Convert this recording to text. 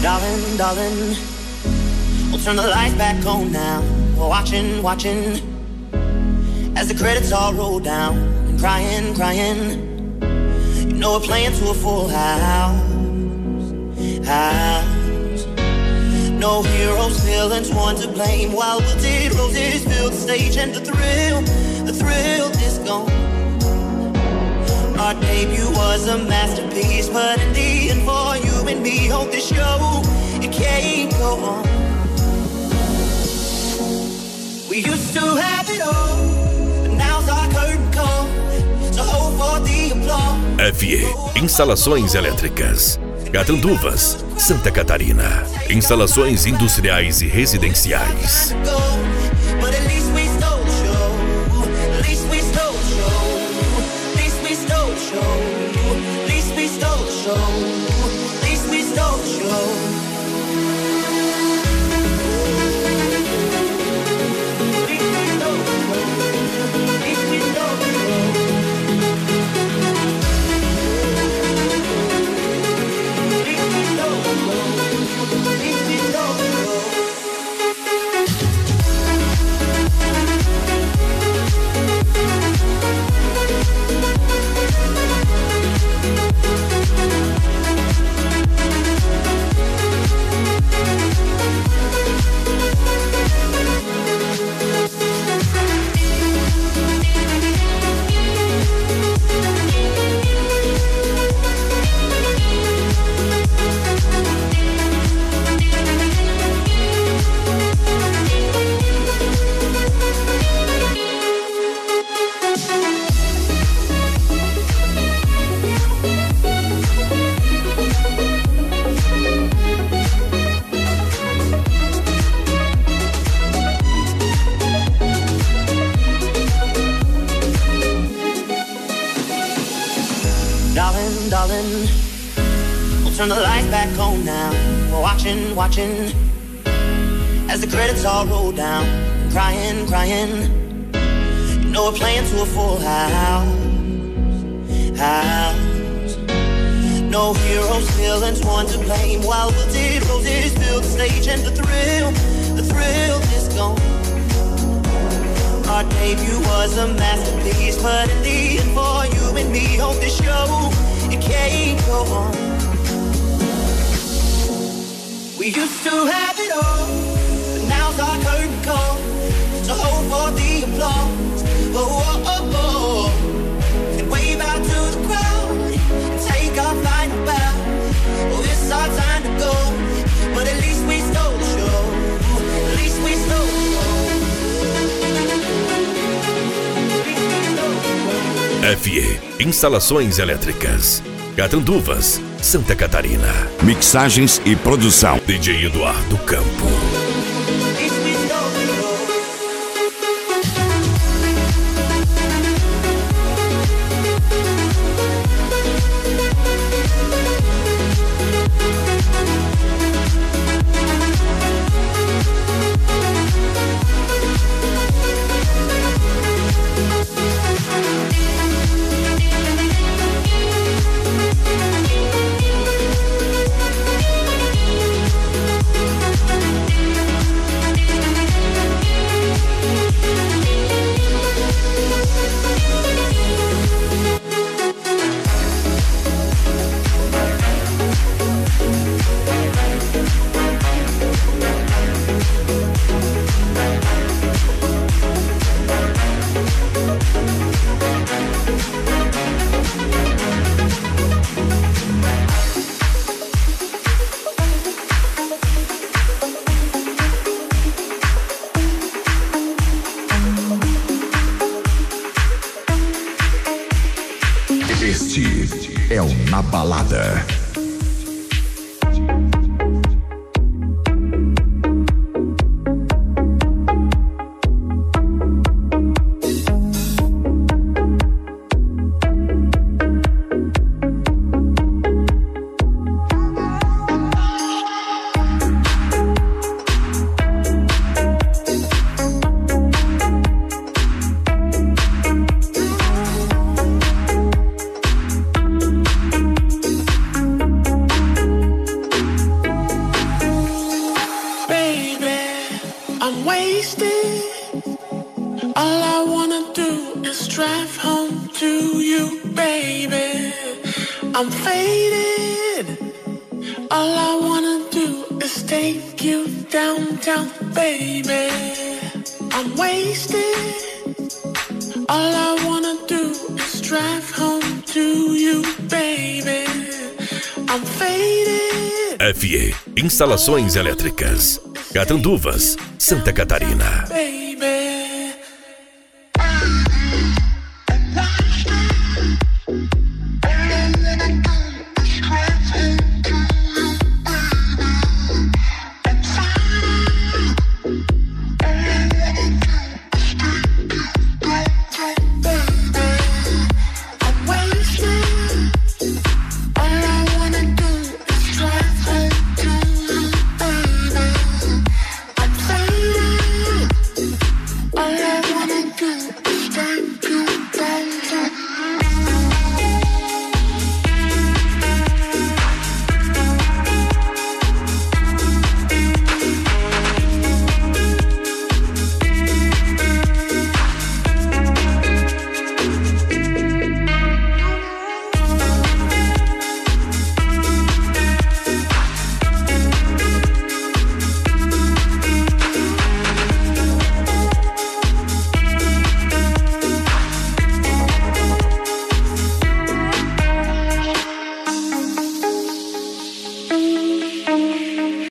Darling, darling, we'll turn the lights back on now. We're watching, watching, as the credits all roll down. And crying, crying, you know we're playing to a full house. No heroes, villains, one to blame. While wilted roses fill the stage, and the thrill is gone. Our debut was a masterpiece, but in the end for you and me, hope this show, it can't go on. We used to have it all, but now's our curtain call, so hold for the applause. FE Instalações Elétricas, Catanduvas, Santa Catarina. Instalações industriais e residenciais. Darling, we'll turn the lights back on now. We're watching, watching, as the credits all roll down. Crying, crying, you know we're playing to a full house. No heroes, villains, one to blame. While wilted roses fill the stage, and the thrill is gone. Our debut was a masterpiece, but in the end for you and me, hope this show, it can't go on. We used to have it all, but now's our curtain call, so hold for the applause. Oh, oh, oh, oh. And wave out to the crowd and take our final bow. Oh, it's our time to go, but at least we stole the show. At least we stole the show. FE Instalações Elétricas, Catanduvas, Santa Catarina. Mixagens e produção, DJ Eduardo Campo. Este é o Na Balada. wasted. All I wanna do is drive home to you, baby. I'm faded. All I wanna do is take you downtown, baby. I'm wasted. All I wanna do is drive home to you, baby. I'm faded. FE Instalações Elétricas, Catanduvas, Santa Catarina. Baby.